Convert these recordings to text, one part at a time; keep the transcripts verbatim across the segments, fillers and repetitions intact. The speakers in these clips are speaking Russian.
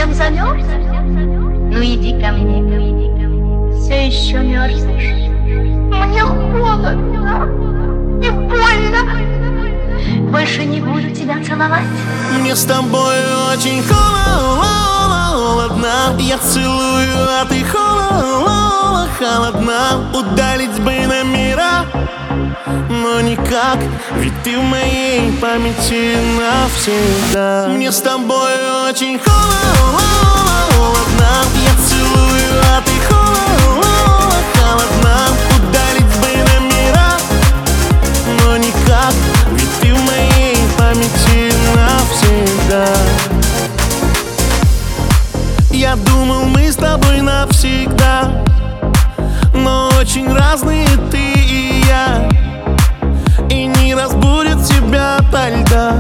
совсем замерз? Ну иди ко мне, все еще мерзнешь. Мне холодно и больно. Больше не буду тебя целовать. Мне с тобой очень холодно. Я целую, а ты холодно, холодно. Удалить бы номера, но никак, ведь ты в моей памяти навсегда. Мне с тобой очень холодно. Я целую, а ты холодно, холодно. Удалить бы номера, но никак, ведь ты в моей памяти навсегда. Я думал, мы с тобой навсегда, но очень разные ты и я. И не разбудит тебя ото льда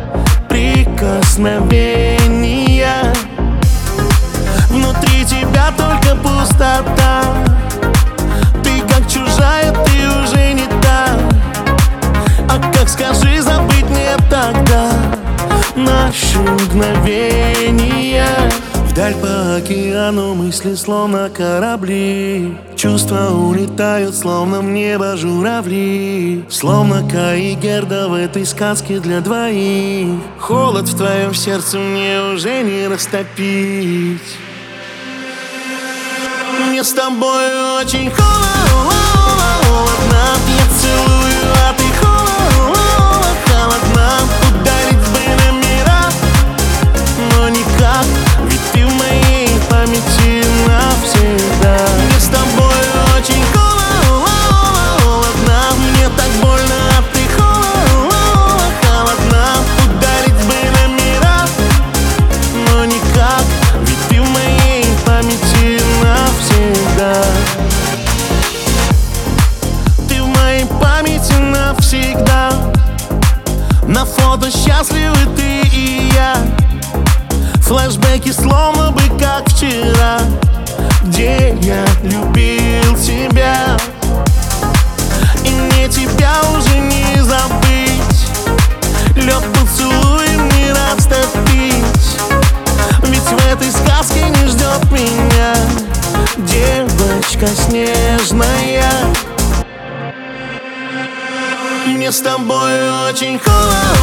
прикосновения. Внутри тебя только пустота. Ты как чужая, ты уже не та. А как, скажи, забыть мне тогда наши мгновения? Вдаль по океану мысли словно корабли. Чувства улетают, словно в небо журавли. Словно Кай и Герда в этой сказке для двоих. Холод в твоем сердце мне уже не растопить. Мне с тобой очень холодно. Я целую, а ты холодно, холодно. Удалить бы номера, но никак, ведь ты в моей памяти навсегда. Мне с тобой очень холодно. Мне так больно, а ты холодно, холодно. Удалить бы номера, но никак, ведь ты в моей памяти навсегда. Ты в моей памяти навсегда. На фото счастливы ты и я. Флэшбэки словно бы как вчера, где я любил тебя. И мне тебя уже не забыть. Лед поцелуем не растопить. Ведь в этой сказке не ждет меня девочка снежная. Мне с тобой очень холодно.